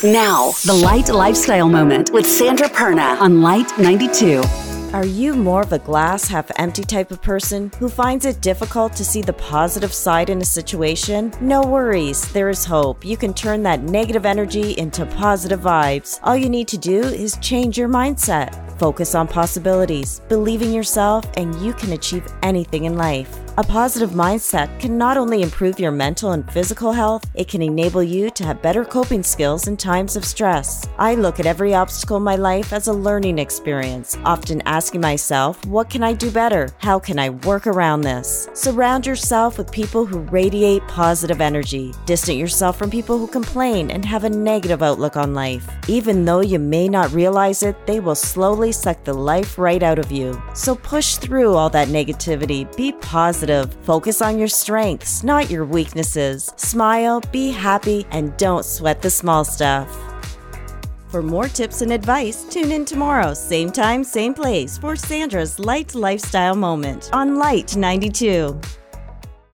Now, the Light Lifestyle Moment with Sandra Perna on Light 92. Are you more of a glass half empty type of person who finds it difficult to see the positive side in a situation? No worries, there is hope. You can turn that negative energy into positive vibes. All you need to do is change your mindset. Focus on possibilities, believe in yourself, and you can achieve anything in life. A positive mindset can not only improve your mental and physical health, it can enable you to have better coping skills in times of stress. I look at every obstacle in my life as a learning experience, often asking myself, what can I do better? How can I work around this? Surround yourself with people who radiate positive energy. Distance yourself from people who complain and have a negative outlook on life. Even though you may not realize it, they will slowly suck the life right out of you. So push through all that negativity. Be positive. Focus on your strengths, not your weaknesses. Smile, be happy, and don't sweat the small stuff. For more tips and advice, tune in tomorrow, same time, same place, for Sandra's Light Lifestyle Moment on Light 92.